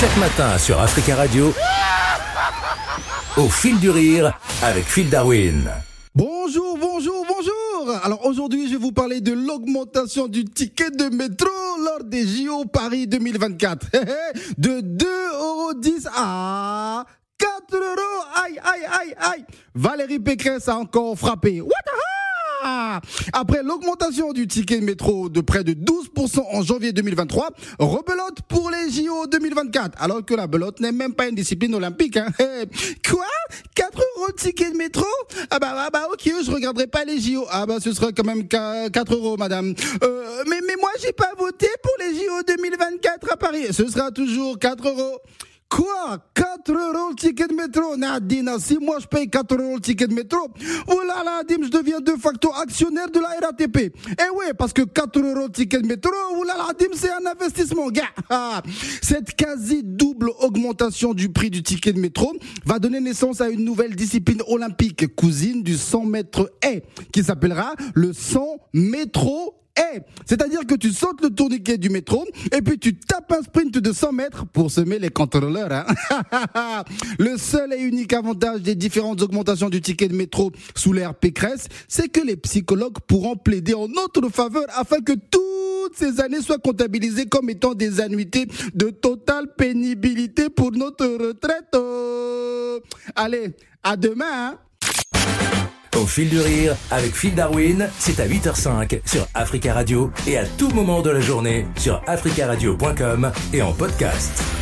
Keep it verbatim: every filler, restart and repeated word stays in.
Chaque matin sur Africa Radio, au fil du rire avec Phil Darwin. Bonjour, bonjour, bonjour. Alors aujourd'hui, je vais vous parler de l'augmentation du ticket de métro lors des J O Paris deux mille vingt-quatre. De deux euros dix à quatre euros. Aïe, aïe, aïe, aïe. Valérie Pécresse a encore frappé. What the hell? Après l'augmentation du ticket de métro de près de douze pour cent en janvier deux mille vingt-trois, rebelote pour les J O deux mille vingt-quatre, alors que la belote n'est même pas une discipline olympique. Hein. Quoi? quatre euros le ticket de métro? Ah bah, ah bah ok, je regarderai pas les J O. Ah bah ce sera quand même quatre euros, madame. Euh, mais, mais moi j'ai pas voté pour les J O deux mille vingt-quatre à Paris. Ce sera toujours quatre euros. Quoi? quatre euros le ticket de métro? Nadine, si moi je paye quatre euros le ticket de métro, oh là là, Dim, je deviens de facto actionnaire de la R A T P. Eh ouais, parce que quatre euros le ticket de métro, oh là là, Dim, c'est un investissement, gars. Cette quasi double augmentation du prix du ticket de métro va donner naissance à une nouvelle discipline olympique, cousine du cent mètres haies, qui s'appellera le cent métro. Hey, c'est-à-dire que tu sautes le tourniquet du métro et puis tu tapes un sprint de cent mètres pour semer les contrôleurs. Hein. Le seul et unique avantage des différentes augmentations du ticket de métro sous l'ère Pécresse, c'est que les psychologues pourront plaider en notre faveur afin que toutes ces années soient comptabilisées comme étant des annuités de totale pénibilité pour notre retraite. Oh. Allez, à demain. Hein. Au fil du rire avec Phil Darwin, c'est à huit heures cinq sur Africa Radio et à tout moment de la journée sur africa radio point com et en podcast.